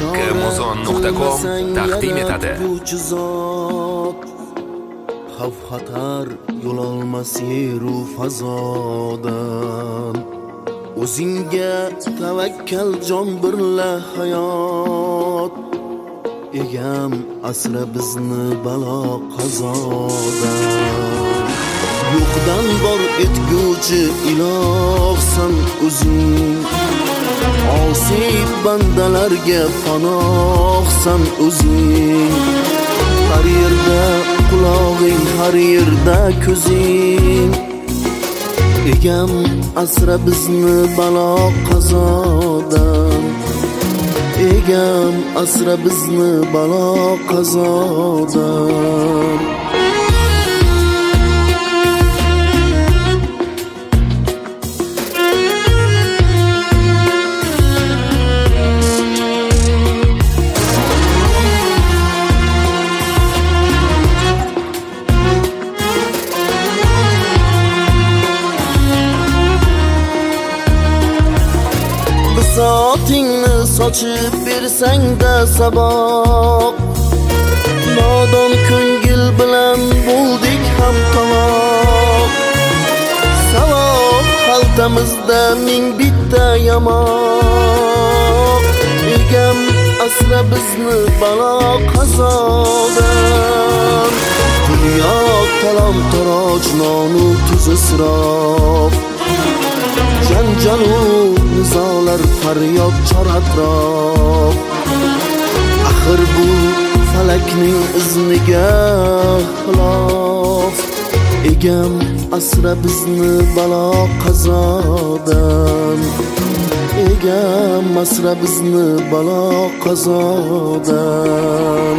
kmozon.com taqdim etadi. Xavf xatar yo'l olmas yeru fazodan. O'zingga tavakkal jon birla hayot. Egam asra bizni balo qazodan. Yo'qdan bor etguvchi ilohsan o'zing. Osib bandalarga panohsan o'zing. Har yerda qulog'ing, har yerda ko'zing. Egam asra bizni balo qazodan. Egam asra bizni balo qazodan. Sotingni sochib bersang-da saboq. Nodon ko'ngil bilan bo'ldik ham taloq. Savob xaltamizda ming bitta yamoq. Egam asra bizni balo qazodan. Dunyo talon-taroj, nonu tuz isrof. Janjalu nizolar, faryod chor atrof. Axir bu falakning izniga xilof. Egam asra bizni balo qazodan. Egam asra bizni balo qazodan.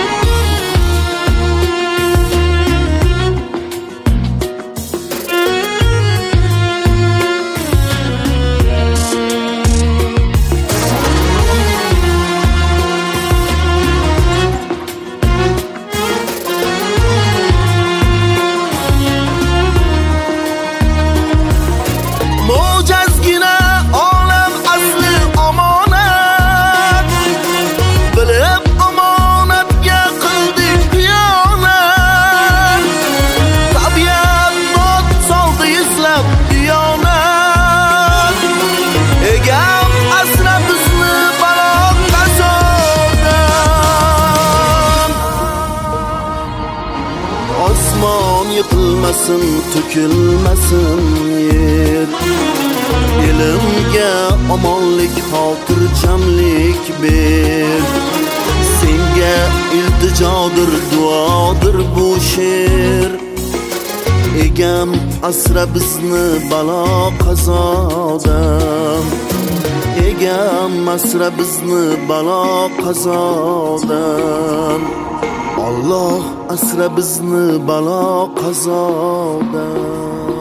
Osmon yıkılmasın, tökülmesin yer. Elimga omonlik, xotirjamlik ber. Senga iltijodir, duodir bu she'r. Egam asra bizni balo qazodan. Egam asra bizni balo qazodan. Allah asra bizni balo qazodan.